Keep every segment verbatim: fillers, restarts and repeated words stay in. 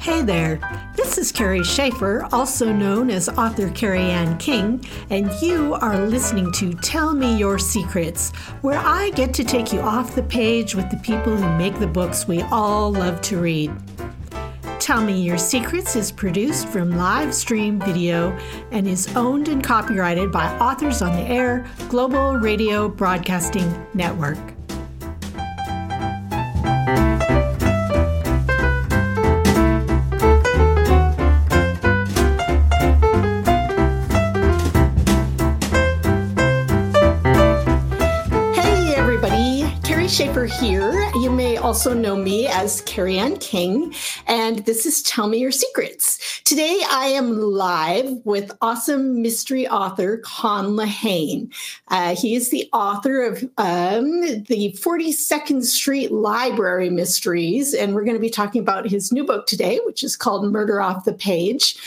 Hey there, this is Carrie Schaefer, also known as author Carrie Ann King, and you are listening to Tell Me Your Secrets, where I get to take you off the page with the people who make the books we all love to read. Tell Me Your Secrets is produced from live stream video and is owned and copyrighted by Authors on the Air Global Radio Broadcasting Network. Schaefer here. You may also know me as Carrie Ann King, and this is Tell Me Your Secrets. Today I am live with awesome mystery author Con Lehane. Uh, he is the author of um, the forty-second Street Library Mysteries, and we're going to be talking about his new book today, which is called Murder Off the Page.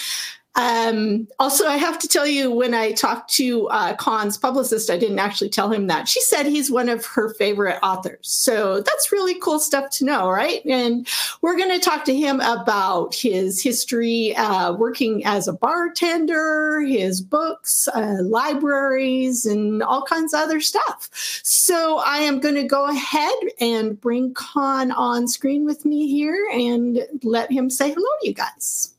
Um, also, I have to tell you, when I talked to uh, Con's publicist, I didn't actually tell him that. She said he's one of her favorite authors. So that's really cool stuff to know, right? And we're going to talk to him about his history uh, working as a bartender, his books, uh, libraries, and all kinds of other stuff. So I am going to go ahead and bring Con on screen with me here and let him say hello to you guys.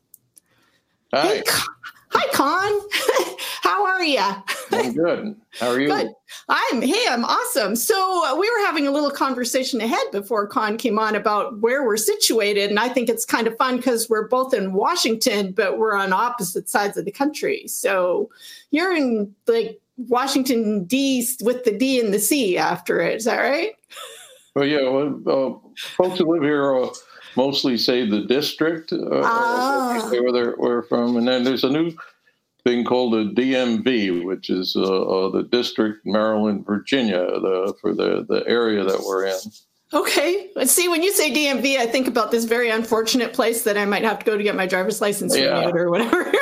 Hi. Hey, hi, Con. How are you? I'm good. How are you? Good. I'm, hey, I'm awesome. So uh, we were having a little conversation ahead before Con came on about where we're situated. And I think it's kind of fun because we're both in Washington, but we're on opposite sides of the country. So you're in like Washington, D with the D and the C after it. Is that right? Well, yeah. Well, uh, folks who live here uh, mostly say the district, uh, ah. where they're where from, and then there's a new thing called the D M V, which is uh, uh, the District, Maryland, Virginia, the, for the, the area that we're in. Okay. See, when you say D M V, I think about this very unfortunate place that I might have to go to get my driver's license Yeah. renewed or whatever.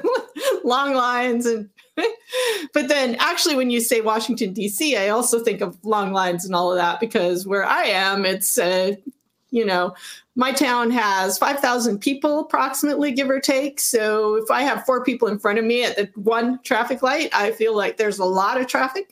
Long lines and. But then actually, when you say Washington, D C, I also think of long lines and all of that, because where I am, it's, uh, you know, my town has five thousand people approximately, give or take. So if I have four people in front of me at the one traffic light, I feel like there's a lot of traffic.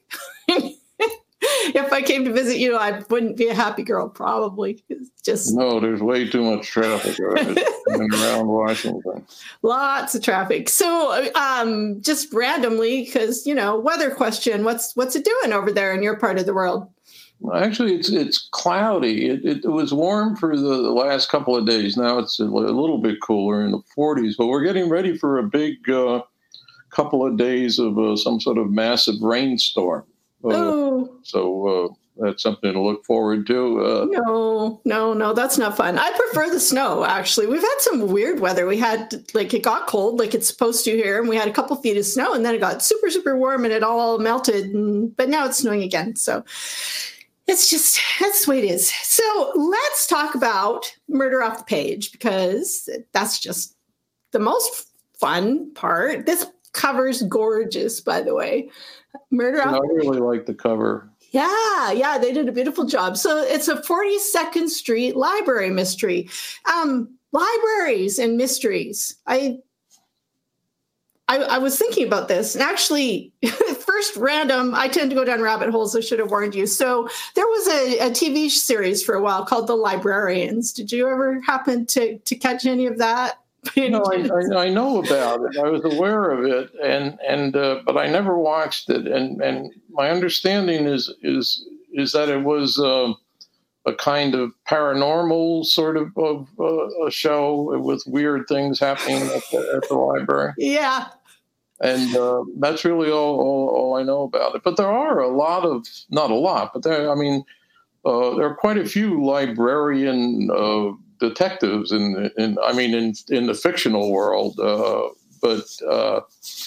If I came to visit you, I wouldn't be a happy girl, probably. It's just No, there's way too much traffic around Washington. Lots of traffic. So um, just randomly, because, you know, weather question, what's what's it doing over there in your part of the world? Actually, it's it's cloudy. It, it, it was warm for the, the last couple of days. Now it's a, a little bit cooler in the forties, but we're getting ready for a big uh, couple of days of uh, some sort of massive rainstorm. Uh, oh. So uh, that's something to look forward to. Uh, no, no, no, that's not fun. I prefer the snow, actually. We've had some weird weather. We had, like, it got cold, like it's supposed to here, and we had a couple feet of snow, and then it got super, super warm, and it all melted, and, but now it's snowing again, so... It's just, that's the way it is. So let's talk about Murder Off the Page, because that's just the most fun part. This cover's gorgeous, by the way. Murder Off. I really like the cover. Yeah, yeah, they did a beautiful job. So it's a forty-second Street Library Mystery. Um, libraries and mysteries. I I, I was thinking about this, and actually, first random, I tend to go down rabbit holes, I should have warned you. So there was a, a T V series for a while called The Librarians. Did you ever happen to, to catch any of that? No, I, I, I know about it. I was aware of it, and and uh, but I never watched it. And, and my understanding is is is that it was uh, a kind of paranormal sort of, of uh, a show with weird things happening at the, at the library. Yeah. And uh, that's really all, all, all I know about it. But there are a lot of, not a lot, but there, I mean, uh, there are quite a few librarian uh, detectives in, in, I mean, in, in the fictional world. Uh, but uh,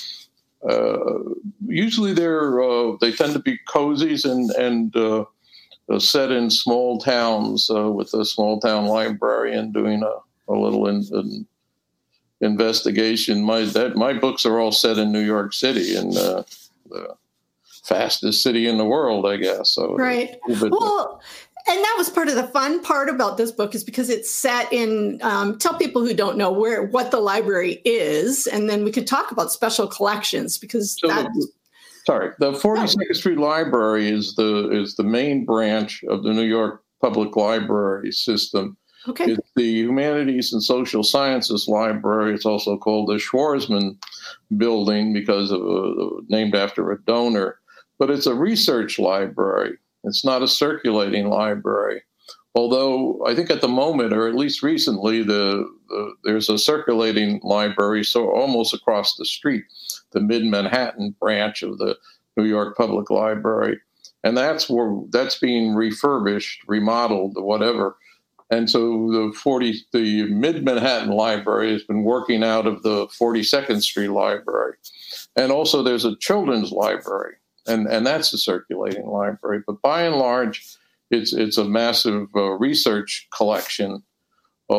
uh, usually they're, uh, they tend to be cozies and, and uh, uh, set in small towns uh, with a small town librarian doing a, a little in, in investigation. My that my books are all set in New York City, and uh, the fastest city in the world, I guess. So right. Well, And that was part of the fun part about this book is because it's set in, um, tell people who don't know where, what the library is, and then we could talk about special collections because so that's... The, sorry, the forty-second Street Library is the is the main branch of the New York Public Library system. Okay. It's the Humanities and Social Sciences Library. It's also called the Schwarzman Building because of uh, named after a donor. But it's a research library. It's not a circulating library. Although I think at the moment, or at least recently, the, the there's a circulating library so almost across the street, the Mid-Manhattan branch of the New York Public Library, and that's where that's being refurbished, remodeled, or whatever. And so the forty the Mid-Manhattan Library has been working out of the forty-second Street Library, and also there's a children's library. And, and that's a circulating library. But by and large, it's it's a massive uh, research collection uh,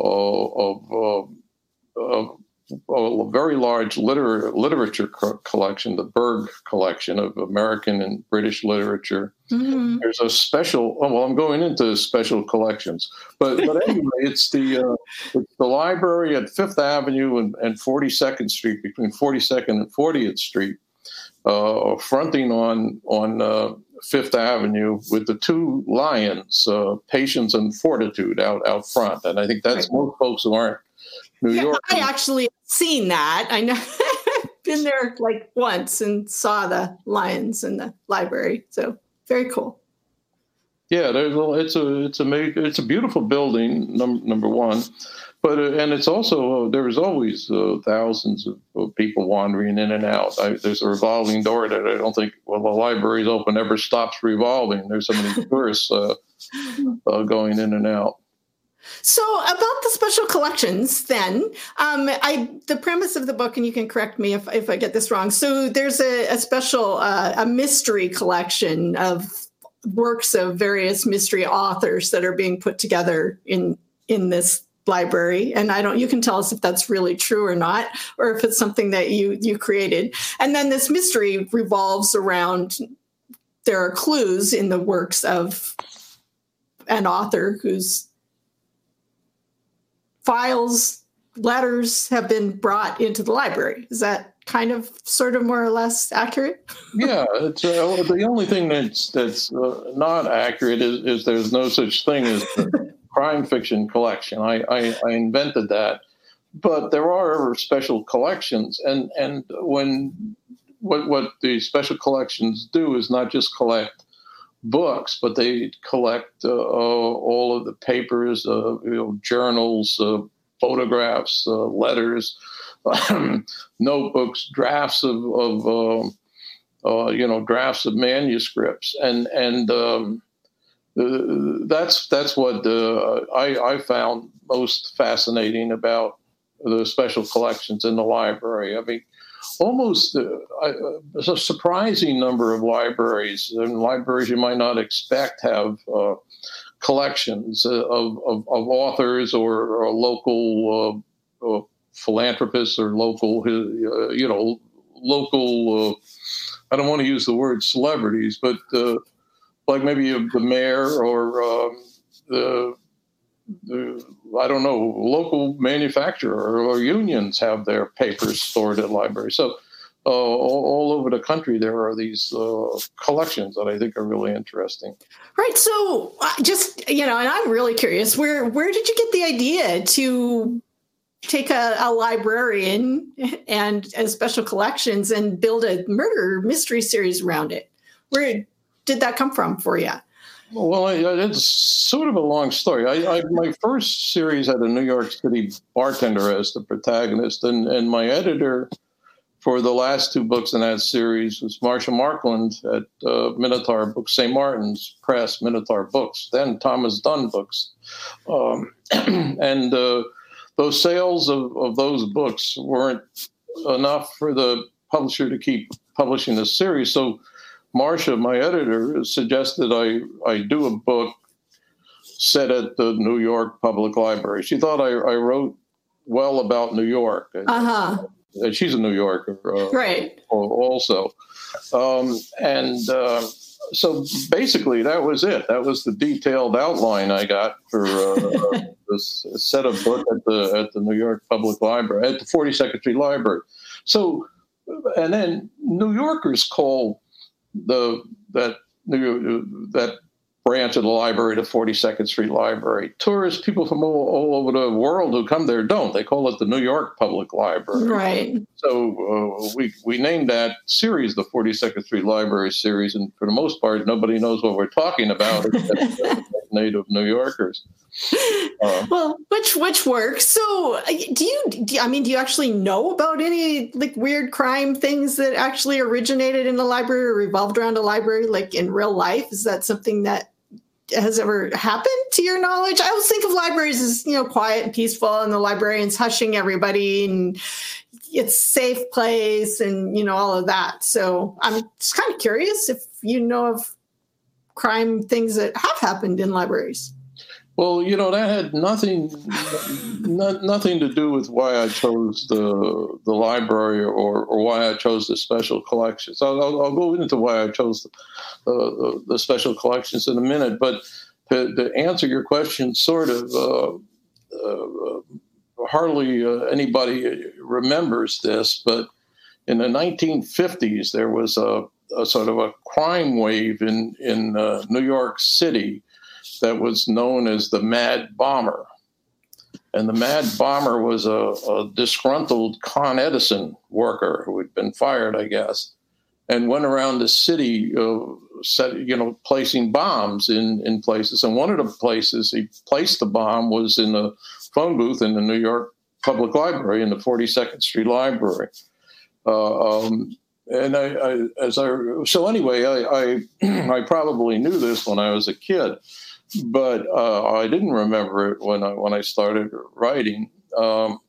of, uh, of, of a very large liter- literature co- collection, the Berg collection of American and British literature. Mm-hmm. There's a special, oh, well, I'm going into special collections. But, but anyway, it's the, uh, it's the library at Fifth Avenue and, and forty-second Street, between forty-second and fortieth Street. Uh, fronting on on uh, Fifth Avenue with the two lions, uh, Patience and Fortitude, out out front, and I think that's right. Most folks who aren't New yeah, York. I actually seen that. I know, been there like once and saw the lions in the library. So very cool. Yeah, there's a, it's a it's a it's a beautiful building. Num- number one. But uh, and it's also uh, there's always uh, thousands of, of people wandering in and out. I, there's a revolving door that I don't think, well, the library's open ever stops revolving. There's so many tourists uh, uh, going in and out. So about the special collections, then, um, I the premise of the book, and you can correct me if, if I get this wrong. So there's a, a special uh, a mystery collection of works of various mystery authors that are being put together in in this library, and I don't you can tell us if that's really true or not, or if it's something that you you created. And then this mystery revolves around there are clues in the works of an author whose files, letters have been brought into the library. Is that kind of sort of more or less accurate? Yeah, it's uh, the only thing that's that's uh, not accurate is, is there's no such thing as crime fiction collection. I, I, I invented that, but there are special collections, and and when what what the special collections do is not just collect books, but they collect uh, all of the papers, uh, you know, journals, uh, photographs, uh, letters, notebooks, drafts of, of uh, uh, you know, drafts of manuscripts, and and um, Uh, that's that's what uh, I, I found most fascinating about the special collections in the library. I mean, almost uh, I, uh, a surprising number of libraries, and libraries you might not expect, have uh, collections of, of, of authors or, or local uh, uh, philanthropists or local, uh, you know, local, uh, I don't want to use the word celebrities, but uh, like maybe the mayor or um, the, the, I don't know, local manufacturer or unions have their papers stored at libraries. So uh, all, all over the country, there are these uh, collections that I think are really interesting. Right. So uh, just, you know, and I'm really curious, where, where did you get the idea to take a, a librarian and, and special collections and build a murder mystery series around it? Where did that come from for you? Well, I, it's sort of a long story. I, I, my first series had a New York City bartender as the protagonist, and, and my editor for the last two books in that series was Marcia Markland at uh, Minotaur Books, Saint Martin's Press, Minotaur Books, then Thomas Dunn Books. Um, and uh, those sales of, of those books weren't enough for the publisher to keep publishing the series. So Marcia, my editor, suggested I, I do a book set at the New York Public Library. She thought I, I wrote well about New York. Uh-huh. And she's a New Yorker. Uh, right. Also. Um, and uh, so basically, that was it. That was the detailed outline I got for uh, this set of book at the at the New York Public Library, at the forty-second Street Library. So, and then New Yorkers call the that New that branch of the library the forty-second Street Library. Tourists, people from all, all over the world who come there don't. They call it the New York Public Library. Right. So uh, we we named that series the forty-second Street Library series, and for the most part, nobody knows what we're talking about except native New Yorkers. Uh, well, which which works. So, do you? Do, I mean, do you actually know about any like weird crime things that actually originated in the library or revolved around a library, like in real life? Is that something that has ever happened to your knowledge? I always think of libraries as, you know, quiet and peaceful, and the librarians hushing everybody, and it's a safe place, and, you know, all of that. So I'm just kind of curious if you know of crime things that have happened in libraries. Well, you know, that had nothing not, nothing to do with why I chose the the library or, or why I chose the special collections. I'll, I'll, I'll go into why I chose the, uh, the special collections in a minute. But to, to answer your question, sort of, uh, uh, hardly uh, anybody remembers this, but in the nineteen fifties, there was a, a sort of a crime wave in, in uh, New York City that was known as the Mad Bomber. And the Mad Bomber was a, a disgruntled Con Edison worker who had been fired, I guess, and went around the city, uh, set, you know, placing bombs in, in places. And one of the places he placed the bomb was in a phone booth in the New York Public Library, in the forty-second Street Library. Uh, um, and I, I, as I, so anyway, I, I, I probably knew this when I was a kid. But uh, I didn't remember it when I when I started writing. Um,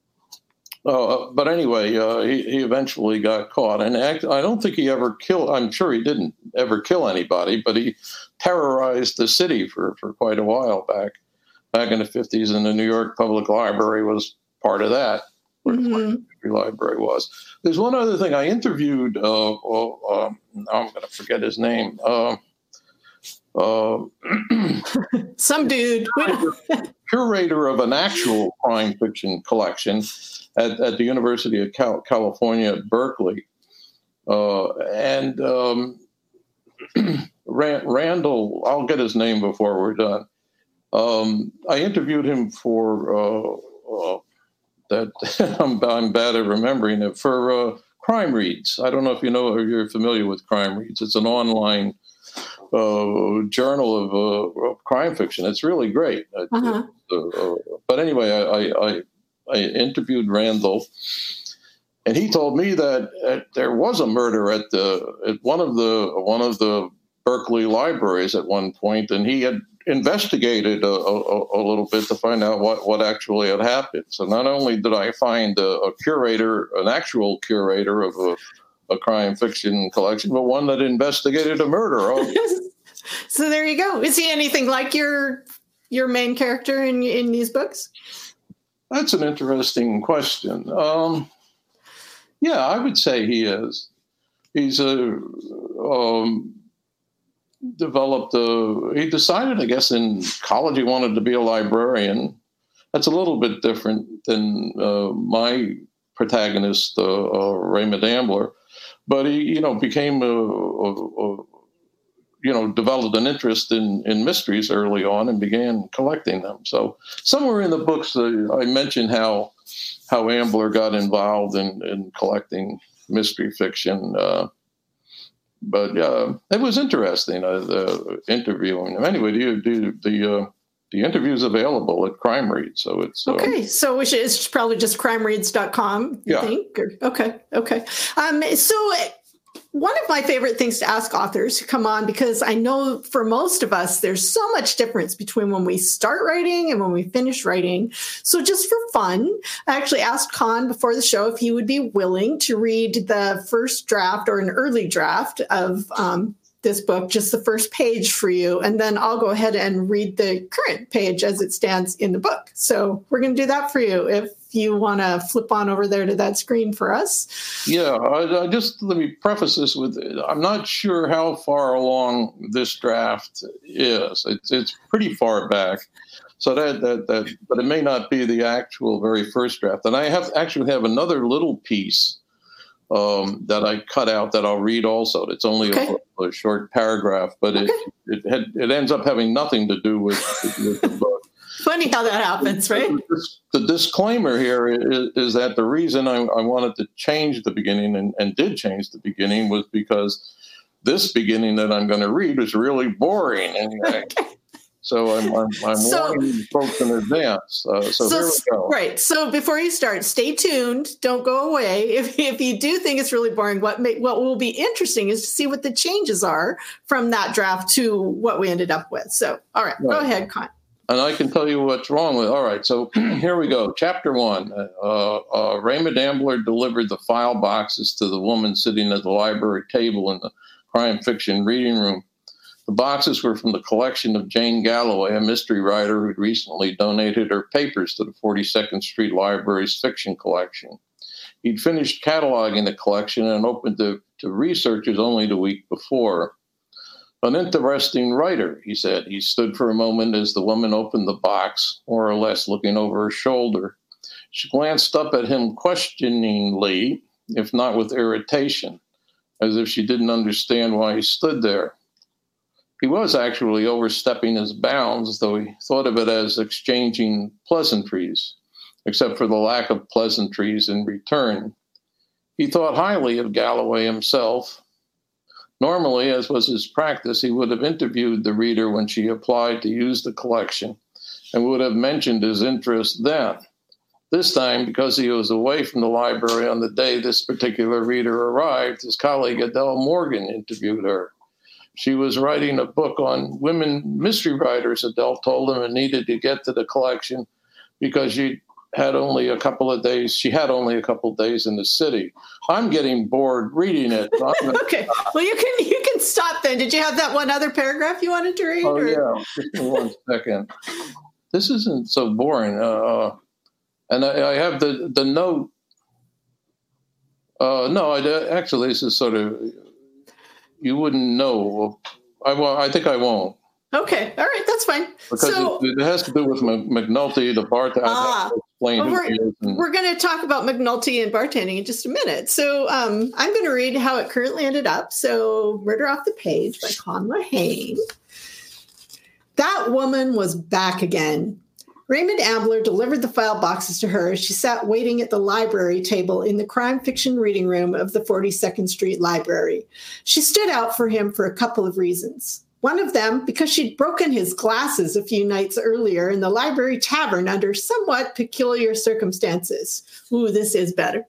uh, but anyway, uh, he, he eventually got caught, and act, I don't think he ever killed. I'm sure he didn't ever kill anybody, but he terrorized the city for, for quite a while back back in the fifties, and the New York Public Library was part of that. Where mm-hmm. the library was. There's one other thing. I interviewed. Uh, well, uh, now I'm going to forget his name. Uh, Uh, Some dude, curator of an actual crime fiction collection at, at the University of Cal- California at Berkeley, uh, and um, Rand- Randall. I'll get his name before we're done. Um, I interviewed him for uh, uh, that. I'm, I'm bad at remembering it for uh, Crime Reads. I don't know if you know or you're familiar with Crime Reads. It's an online Uh, journal of, uh, of crime fiction. It's really great. Uh-huh. Uh, uh, but anyway, I, I, I interviewed Randall, and he told me that uh, there was a murder at the at one of the one of the Berkeley libraries at one point, and he had investigated a, a, a little bit to find out what, what actually had happened. So not only did I find a, a curator, an actual curator of a a crime fiction collection, but one that investigated a murder. Oh. So there you go. Is he anything like your your main character in in these books? That's an interesting question. Um, yeah, I would say he is. He's a um, developed a. He decided, I guess, in college he wanted to be a librarian. That's a little bit different than uh, my protagonist, uh, uh, Raymond Ambler. But he, you know, became a, a, a, you know, developed an interest in, in mysteries early on and began collecting them. So somewhere in the books, uh, I mentioned how how Ambler got involved in, in collecting mystery fiction. Uh, but uh, it was interesting uh, the interviewing him. Anyway, the the the, uh, the interview's available at Crime Reads, so it's uh, okay. So we should, it's probably just crime reads dot com. You yeah. think? Or, okay. Okay. Um, so one of my favorite things to ask authors who come on, because I know for most of us, there's so much difference between when we start writing and when we finish writing. So just for fun, I actually asked Con before the show if he would be willing to read the first draft or an early draft of um, this book, just the first page for you. And then I'll go ahead and read the current page as it stands in the book. So we're going to do that for you if you want to flip on over there to that screen for us. Yeah, I, I just let me preface this with, I'm not sure how far along this draft is. It's it's pretty far back. So that, that, that, but it may not be the actual very first draft. And I have actually have another little piece um, that I cut out that I'll read also. It's only okay. a, a short paragraph, but okay. it it, had, it ends up having nothing to do with, with the book. Funny how that happens, right? The disclaimer here is, is that the reason I, I wanted to change the beginning and, and did change the beginning was because this beginning that I'm going to read was really boring. And okay. So I'm, I'm, I'm so, warning folks in advance. Uh, so, so here we go. Right. So before you start, stay tuned. Don't go away. If if you do think it's really boring, what may, what will be interesting is to see what the changes are from that draft to what we ended up with. So, all right, right. Go ahead, Con. And I can tell you what's wrong with it. All right, so here we go. Chapter one. Uh, uh, Raymond Ambler delivered the file boxes to the woman sitting at the library table in the crime fiction reading room. The boxes were from the collection of Jane Galloway, a mystery writer who'd recently donated her papers to the forty-second Street Library's fiction collection. He'd finished cataloging the collection and opened to, to researchers only the week before. An interesting writer, he said. He stood for a moment as the woman opened the box, more or less looking over her shoulder. She glanced up at him questioningly, if not with irritation, as if she didn't understand why he stood there. He was actually overstepping his bounds, though he thought of it as exchanging pleasantries, except for the lack of pleasantries in return. He thought highly of Galloway himself. Normally, as was his practice, he would have interviewed the reader when she applied to use the collection and would have mentioned his interest then. This time, because he was away from the library on the day this particular reader arrived, his colleague Adele Morgan interviewed her. She was writing a book on women mystery writers, Adele told him, and needed to get to the collection because she had only a couple of days. She had only a couple of days in the city. I'm getting bored reading it. So okay. Well, you can you can stop then. Did you have that one other paragraph you wanted to read? Oh, or? yeah. Just give me one second. This isn't so boring. Uh, and I, I have the, the note. Uh, no, I, actually, this is sort of, you wouldn't know. I, I think I won't. Okay. All right. That's fine. Because so, it, it has to do with McNulty, the bartender. Ah, well, we're, and, we're going to talk about McNulty and bartending in just a minute. So um, I'm going to read how it currently ended up. So Murder Off the Page by Con Lehane. That woman was back again. Raymond Ambler delivered the file boxes to her as she sat waiting at the library table in the crime fiction reading room of the forty-second Street Library. She stood out for him for a couple of reasons. One of them, because she'd broken his glasses a few nights earlier in the library tavern under somewhat peculiar circumstances. Ooh, this is better.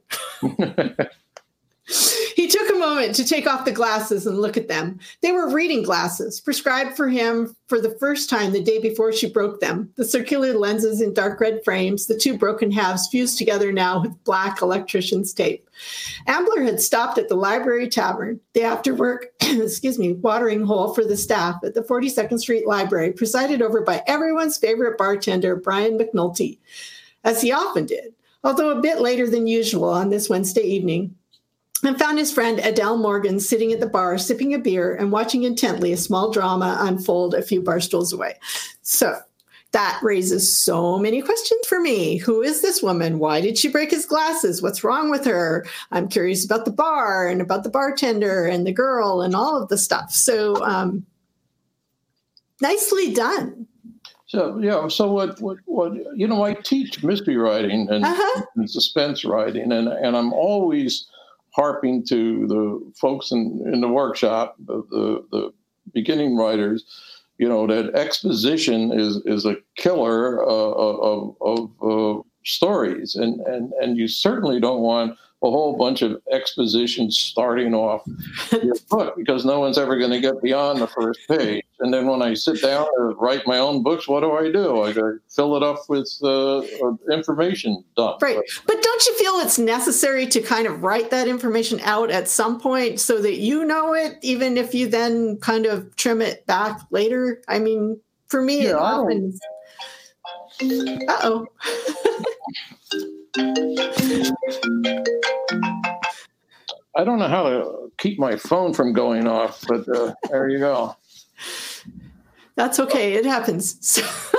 He took a moment to take off the glasses and look at them. They were reading glasses, prescribed for him for the first time the day before she broke them. The circular lenses in dark red frames, the two broken halves fused together now with black electrician's tape. Ambler had stopped at the library tavern, the after-work, excuse me, watering hole for the staff at the forty-second Street Library, presided over by everyone's favorite bartender, Brian McNulty, as he often did, although a bit later than usual on this Wednesday evening, and found his friend Adele Morgan sitting at the bar, sipping a beer and watching intently a small drama unfold a few bar stools away. So that raises so many questions for me. Who is this woman? Why did she break his glasses? What's wrong with her? I'm curious about the bar and about the bartender and the girl and all of the stuff. So um, nicely done. So, yeah, so what, what, what, you know, I teach mystery writing and, uh-huh. and suspense writing, and, and I'm always harping to the folks in, in the workshop, the, the, the beginning writers, you know, that exposition is, is a killer uh, of, of uh, stories. And, and, and you certainly don't want a whole bunch of exposition starting off your book, because no one's ever going to get beyond the first page. And then when I sit down to write my own books, what do I do? I got to fill it up with uh, information dump. Right. But don't you feel it's necessary to kind of write that information out at some point so that you know it, even if you then kind of trim it back later? I mean, for me, yeah, it often... Uh-oh. I don't know how to keep my phone from going off, but uh, there you go. That's okay. It happens.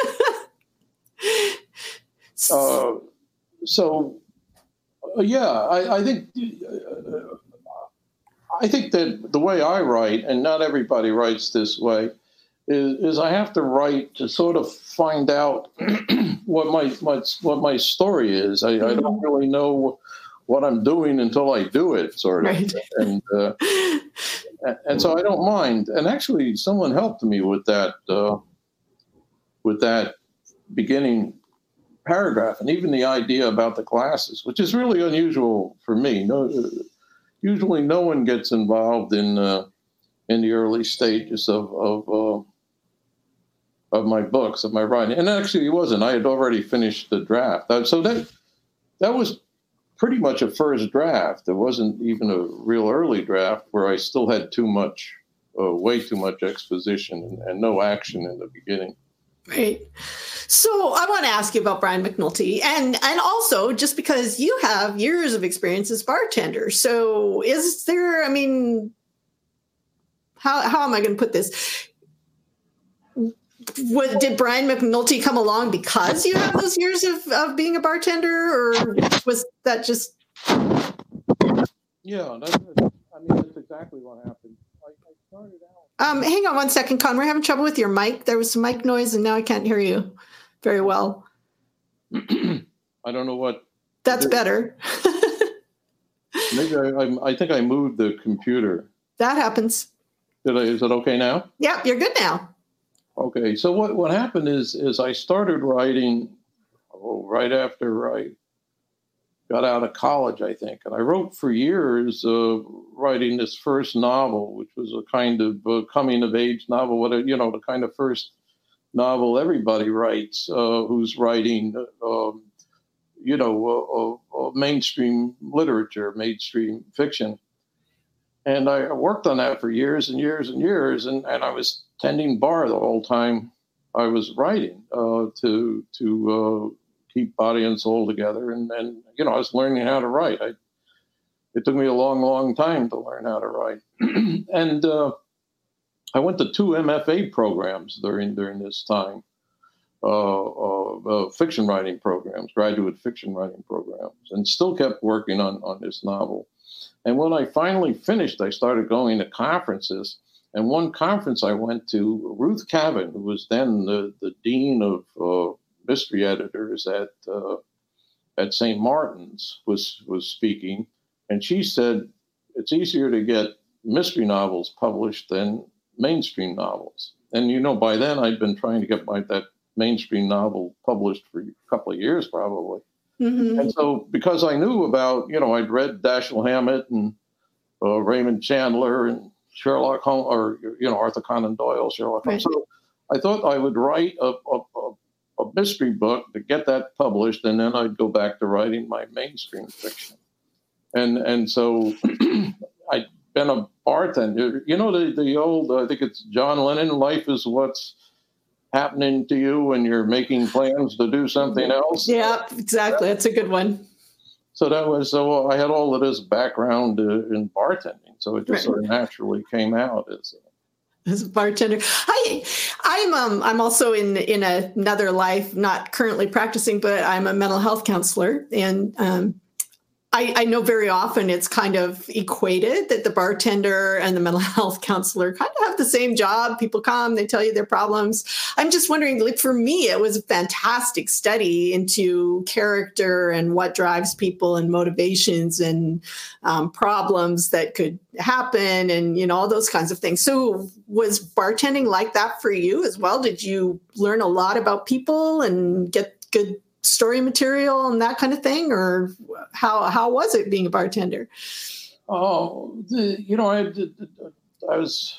uh, so, uh, yeah, I, I think uh, I think that the way I write, and not everybody writes this way, is, is I have to write to sort of find out what my, my what my story is. I, mm-hmm. I don't really know what I'm doing until I do it, sort of. Right. And uh, and so I don't mind. And actually, someone helped me with that uh, with that beginning paragraph, and even the idea about the classes, which is really unusual for me. No, usually, no one gets involved in uh, in the early stages of of, uh, of my books, of my writing. And actually, it wasn't. I had already finished the draft, so that that was pretty much a first draft. It wasn't even a real early draft where I still had too much, uh, way too much exposition and, and no action in the beginning. Right. So I want to ask you about Brian McNulty, and and also just because you have years of experience as bartender. So is there, I mean, how how am I going to put this? What, did Brian McNulty come along because you have those years of, of being a bartender, or was that just? Yeah, that's it. I mean, that's exactly what happened. I, I started out. Um, hang on one second, Con. We're having trouble with your mic. There was some mic noise, and now I can't hear you very well. I don't know what. That's better. Maybe I, I, I think I moved the computer. That happens. Did I? Is it okay now? Yeah, you're good now. Okay, so what, what happened is is I started writing oh, right after I got out of college, I think. And I wrote for years uh, writing this first novel, which was a kind of uh, coming-of-age novel, what you know, the kind of first novel everybody writes uh, who's writing, uh, um, you know, uh, uh, mainstream literature, mainstream fiction. And I worked on that for years and years and years, and, and I was tending bar the whole time I was writing uh, to to uh, keep body and soul together. And, and, you know, I was learning how to write. I, it took me a long, long time to learn how to write. and uh, I went to two M F A programs during during this time, uh, uh, uh, fiction writing programs, graduate fiction writing programs, and still kept working on, on this novel. And when I finally finished, I started going to conferences. And one conference I went to, Ruth Cavan, who was then the, the dean of uh, mystery editors at uh, at Saint Martin's, was was speaking. And she said, it's easier to get mystery novels published than mainstream novels. And, you know, by then I'd been trying to get my that mainstream novel published for a couple of years, probably. Mm-hmm. And so because I knew about, you know, I'd read Dashiell Hammett and uh, Raymond Chandler and Sherlock Holmes, or, you know, Arthur Conan Doyle, Sherlock Holmes. Right. So I thought I would write a, a, a mystery book to get that published, and then I'd go back to writing my mainstream fiction. And and so I'd been a bartender. You know, the, the old, I think it's John Lennon, life is what's happening to you when you're making plans to do something else. Yeah, exactly. That's a good one. So that was, so I had all of this background uh, in bartending. So it just right. sort of naturally came out as a, as a bartender. I, I'm, um, I'm also in, in another life, not currently practicing, but I'm a mental health counselor. And, um, I, I know very often it's kind of equated that the bartender and the mental health counselor kind of have the same job. People come, they tell you their problems. I'm just wondering, like, for me, it was a fantastic study into character and what drives people and motivations and um, problems that could happen and, you know, all those kinds of things. So was bartending like that for you as well? Did you learn a lot about people and get good story material and that kind of thing, or how how was it being a bartender? Oh, the, you know, I I was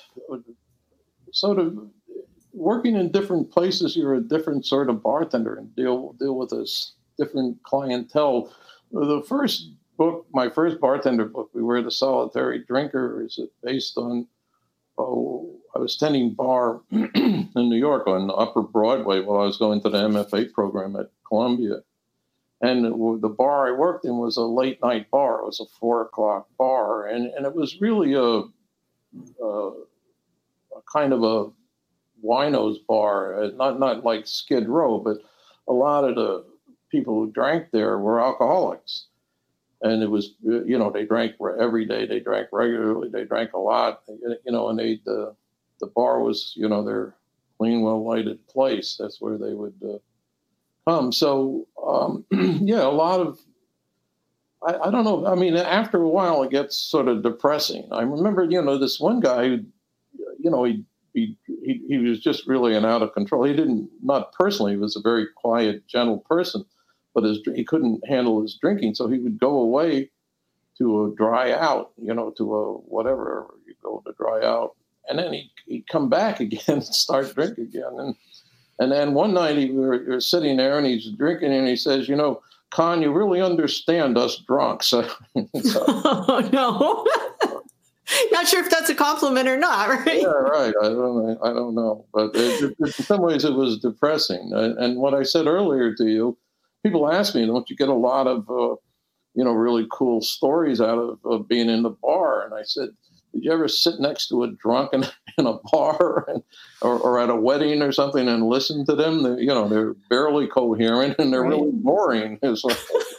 sort of working in different places. You're a different sort of bartender and deal deal with this different clientele. The first book, my first bartender book, We Were the Solitary Drinker, is based on. Oh, I was tending bar in New York on Upper Broadway while I was going to the M F A program at Columbia. And the bar I worked in was a late night bar. It was a four o'clock bar, and and it was really a, a, a kind of a winos bar, not not like Skid Row, but a lot of the people who drank there were alcoholics. And it was, you know, they drank every day. They drank regularly. They drank a lot, you know, and they, the, the bar was, you know, their clean, well-lighted place. That's where they would uh, come. So, um, yeah, a lot of, I, I don't know. I mean, after a while, it gets sort of depressing. I remember, you know, this one guy who, you know, he, he, he, he was just really an out of control. He didn't, not personally, he was a very quiet, gentle person. But his, he couldn't handle his drinking, so he would go away to a dry out, you know, to a whatever, you go to dry out. And then he'd, he'd come back again and start drinking again. And and then one night he, we, were, we were sitting there and he's drinking and he says, you know, Con, you really understand us drunks. So, so, oh, no. Not sure if that's a compliment or not, right? Yeah, right. I don't, I don't know. But it, it, in some ways it was depressing. And, and what I said earlier to you, people ask me, don't you get a lot of, uh, you know, really cool stories out of, of being in the bar? And I said, did you ever sit next to a drunk in, in a bar and, or, or at a wedding or something and listen to them? They're, you know, they're barely coherent and they're right. really boring. It's like,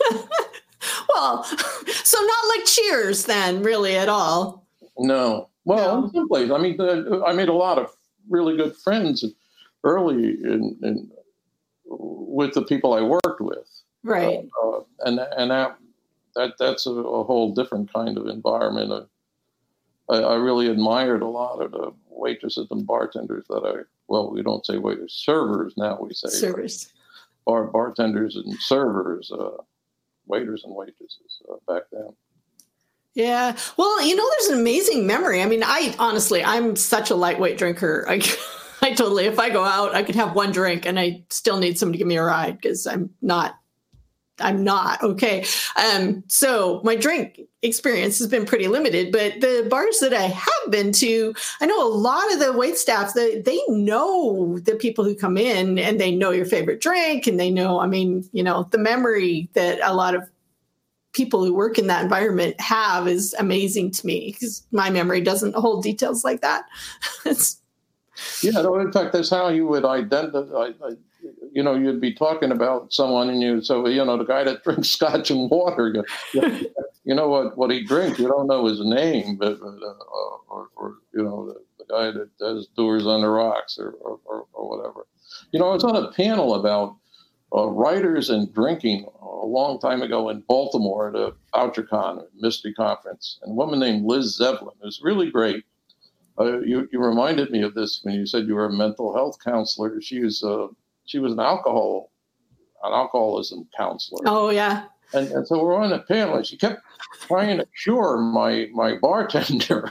well, so not like Cheers then, really, at all. No. Well, no. in some places. I mean, the, I made a lot of really good friends early in, in with the people I worked with, right? Uh, uh, and and that that that's a, a whole different kind of environment. Uh, I, I really admired a lot of the waitresses and bartenders that I. Well, we don't say waiters, servers now. We say servers, bar bartenders and servers, uh, waiters and waitresses uh, back then. Yeah. Well, you know, there's an amazing memory. I mean, I honestly, I'm such a lightweight drinker. I. I totally, if I go out, I could have one drink and I still need somebody to give me a ride because I'm not, I'm not okay. Um, so my drink experience has been pretty limited, but the bars that I have been to, I know a lot of the wait staff, they, they know the people who come in and they know your favorite drink and they know, I mean, you know, the memory that a lot of people who work in that environment have is amazing to me because my memory doesn't hold details like that. It's, Yeah, no, in fact, that's how you would identify. You know, you'd be talking about someone, and you so you know the guy that drinks scotch and water. You, you know what, what he drinks. You don't know his name, but, but uh, or, or you know the, the guy that does Doors on the Rocks or, or, or, or whatever. You know, I was on a panel about uh, writers and drinking a long time ago in Baltimore at a VoucherCon, a mystery conference, and a woman named Liz Zevlin. It was really great. Uh, you, you reminded me of this when you said you were a mental health counselor. She was uh, she was an alcohol an alcoholism counselor. Oh yeah. And and so we're on a panel. And she kept trying to cure my my bartender.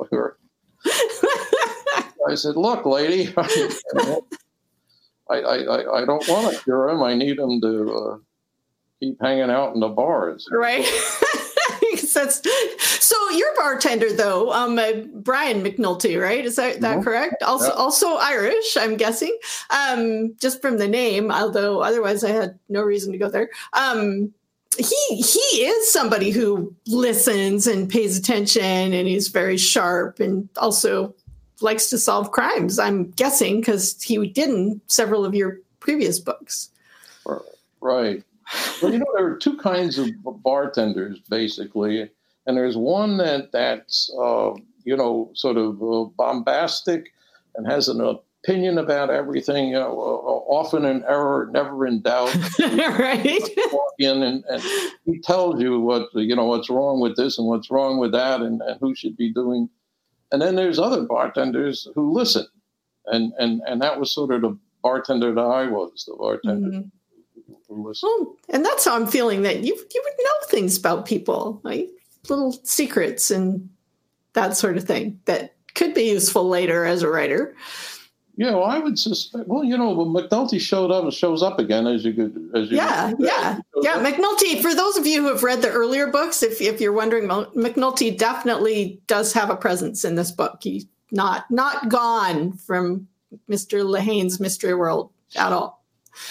I said, "Look, lady, I I, I, I don't want to cure him. I need him to uh, keep hanging out in the bars." Right. That's, so your bartender, though, um, uh, Brian McNulty, right? Is that, that mm-hmm. correct? Also, yeah. also Irish, I'm guessing, um, just from the name, although otherwise I had no reason to go there. Um, he he is somebody who listens and pays attention, and he's very sharp and also likes to solve crimes, I'm guessing, because he did in several of your previous books. Right. Well, you know, there are two kinds of bartenders, basically. And there's one that that's, uh, you know, sort of uh, bombastic and has an opinion about everything, you know, uh, often in error, never in doubt. Right. Walk in and, and he tells you what, you know, what's wrong with this and what's wrong with that and, and who should be doing. And then there's other bartenders who listen. And, and, and that was sort of the bartender that I was, the bartender. Mm-hmm. Well, and that's how I'm feeling that you you would know things about people, like little secrets and that sort of thing that could be useful later as a writer. Yeah, well, I would suspect. Well, you know, McNulty showed up shows up again as you could as you. Yeah, could, yeah, yeah. Up. McNulty. For those of you who have read the earlier books, if if you're wondering, McNulty definitely does have a presence in this book. He's not not gone from Mister Lehane's Mystery World at all.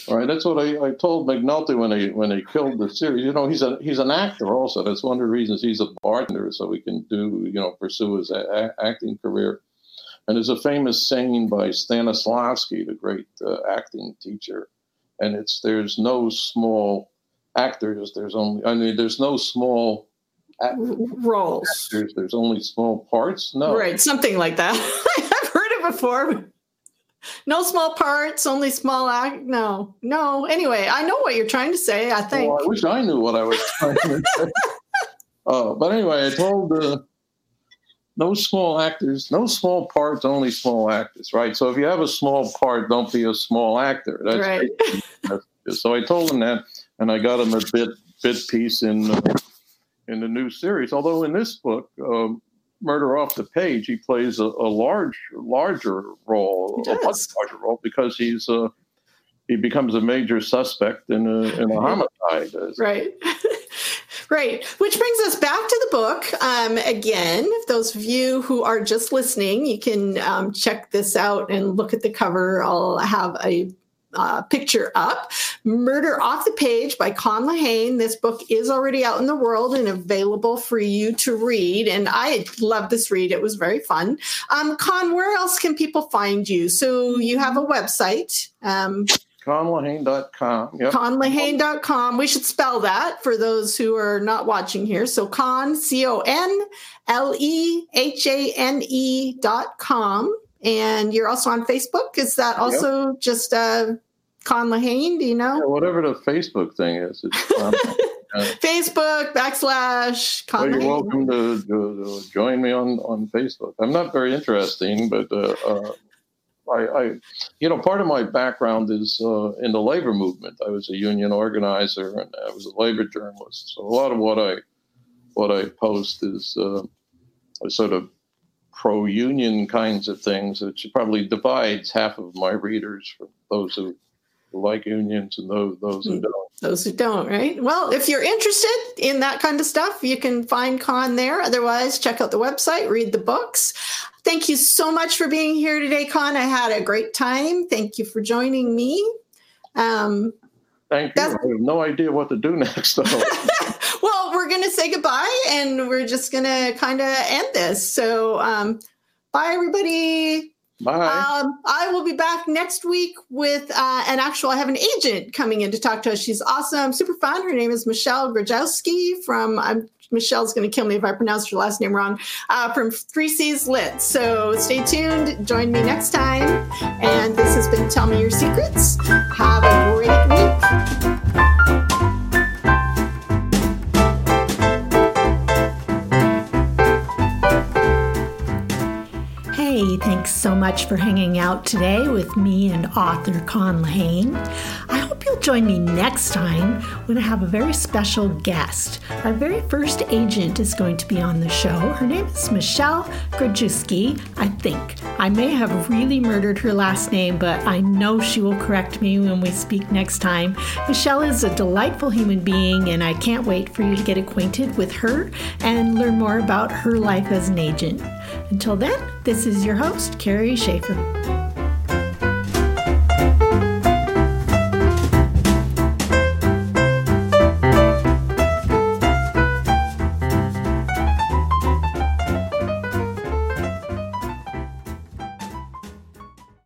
All right, that's what I, I told McNulty when he when he killed the series. You know, he's a he's an actor also. That's one of the reasons he's a bartender, so he can do you know pursue his a- a- acting career. And there's a famous saying by Stanislavski, the great uh, acting teacher, and it's there's no small actors. There's only I mean there's no small act- roles. Actors. There's only small parts. No, right, something like that. I've heard it before. No small parts, only small act. No, no. Anyway, I know what you're trying to say. I think. Well, I wish I knew what I was trying to say. uh, but anyway, I told uh, no small actors, no small parts, only small actors. Right. So if you have a small part, don't be a small actor. That's right. That's, so I told him that, and I got him a bit bit piece in uh, in the new series. Although in this book. Um, Murder Off the Page, he plays a, a large, larger role, a much larger role, because he's uh, he becomes a major suspect in a, in a homicide. Right, right. Which brings us back to the book. Um, again, those of you who are just listening, you can um, check this out and look at the cover. I'll have a Uh, picture up. Murder Off the Page by Con Lehane. This book is already out in the world and available for you to read. And I love this read. It was very fun. Um, Con, where else can people find you? So you have a website. Um, con lehane dot com. Yep. con lehane dot com. We should spell that for those who are not watching here. So Con, C O N L E H A N E dot com. And you're also on Facebook. Is that also yep. just uh, Con Lehane? Do you know? Yeah, whatever the Facebook thing is. It's, um, uh, Facebook backslash Con well, Lehane. You're welcome to, to, to join me on, on Facebook. I'm not very interesting, but uh, uh, I, I, you know, part of my background is uh, in the labor movement. I was a union organizer and I was a labor journalist. So a lot of what I what I post is uh, sort of pro-union kinds of things, which probably divides half of my readers from those who like unions and those those who don't. Those who don't, right? Well, if you're interested in that kind of stuff, you can find Con there. Otherwise, check out the website, read the books. Thank you so much for being here today, Con. I had a great time. Thank you for joining me. Um, Thank you. I have no idea what to do next, though. Well, we're going to say goodbye, and we're just going to kind of end this. So um, bye, everybody. Bye. Um, I will be back next week with uh, an actual, I have an agent coming in to talk to us. She's awesome, super fun. Her name is Michelle Grajowski from, I'm, Michelle's going to kill me if I pronounce her last name wrong, uh, from Three C's Lit. So stay tuned. Join me next time. And this has been Tell Me Your Secrets. Have a great week. Hey, thanks so much for hanging out today with me and author Con Lehane. I hope you'll join me next time when I have a very special guest. Our very first agent is going to be on the show. Her name is Michelle Grajewski, I think. I may have really murdered her last name, but I know she will correct me when we speak next time. Michelle is a delightful human being, and I can't wait for you to get acquainted with her and learn more about her life as an agent. Until then, this is your host, Carrie Schaefer.